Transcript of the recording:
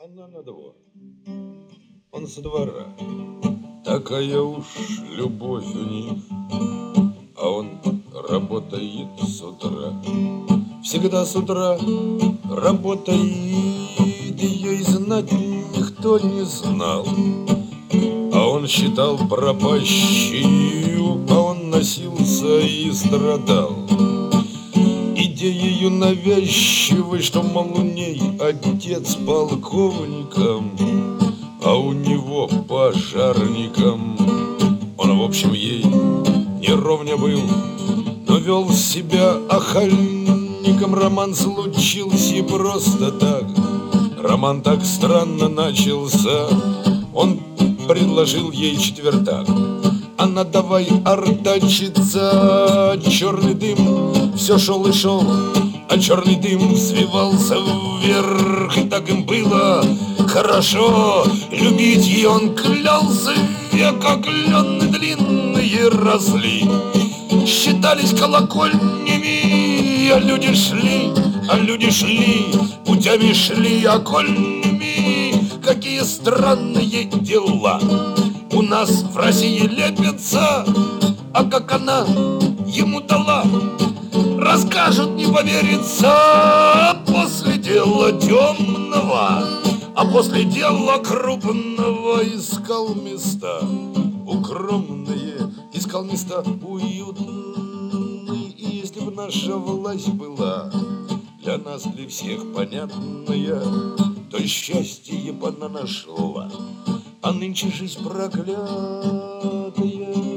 она на двор, он со двора. Такая уж любовь у них, а он работает с утра. Всегда с утра работает, ее и знать никто не знал. А он считал пропащую, а он носился и страдал идеею навязчивой, что, мол, у ней отец полковником, а у него пожарником. Он, в общем, ей не ровня был, но вел себя охальником. Роман случился просто так, роман так странно начался. Он предложил ей четвертак, она давай артачиться. Черный дым все шел и шел, а черный дым взвивался вверх. И так им было хорошо, любить ее он клялся. Века клены длинные росли, считались колокольнями, а люди шли, путями шли окольными. Какие странные дела у нас в России лепятся, а как она ему дала, расскажут, не поверится. После дела темного, а после дела крупного искал места укромные, искал места уютные. И если бы наша власть была для нас, для всех понятная, то счастье бы она нашла. А нынче жизнь проклятая.